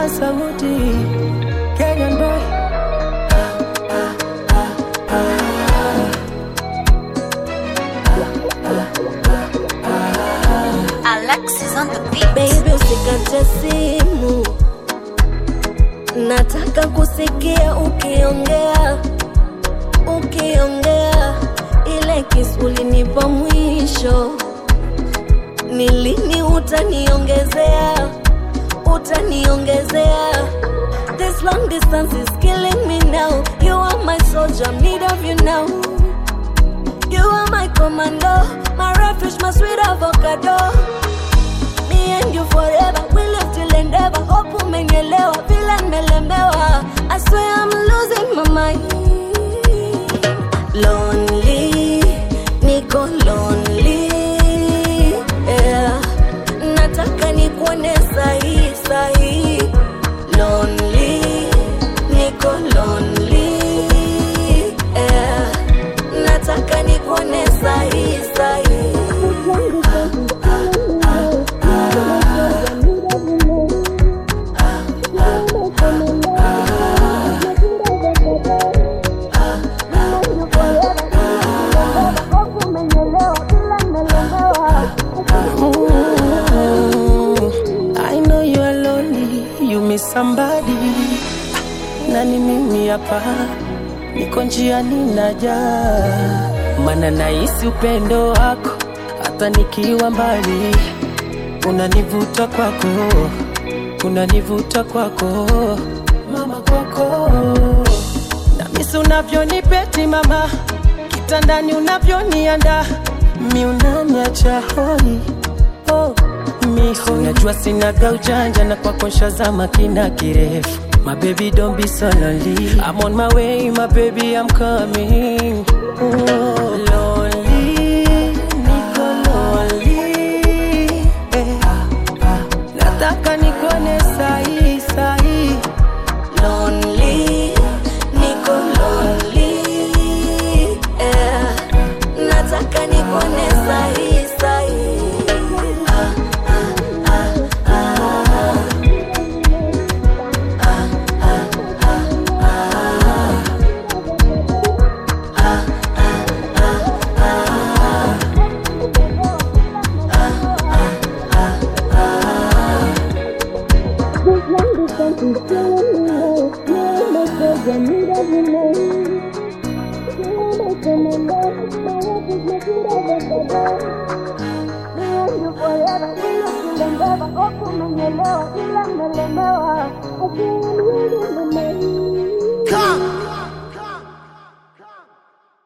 sauti Kenyan boy. Alexis on the beat. Baby usikate simu, nataka kusikia ukiongea. Ile kiss ulinipa mwisho, ni lini utaniongezea? This long distance is killing me now. You are my soldier, need of you now. You are my commando, my refuge, my sweet avocado. Me and you forever, we live till endeavor. Hope umenielewa, vile nimelemewa. I swear I'm losing my mind. Lonely, niko lonely, yeah. Nataka nikuone sahi. Lonely, niko lonely, yeah. Nataka nikuone sahi. I know you are lonely, you miss somebody. Nani mimi hapa, niko njiani naja. Maana nahisi upendo wako, hata nikiwa mbali. Unanivuta kwako, mama kwako. Na misi unavyonipeti mama, kitandani unavyonianda. Mi unaniacha hoi, unajua sinaga ujanja na kwako nshazama kina kirefu. My baby don't be so lonely, I'm on my way my baby I'm coming. Lonely, niko lonely, nataka nikuone sahi. Lonely, niko lonely, yeah. Nataka nikuone sahi. Forever, we look in the endeavor. Hope umenielewa, ila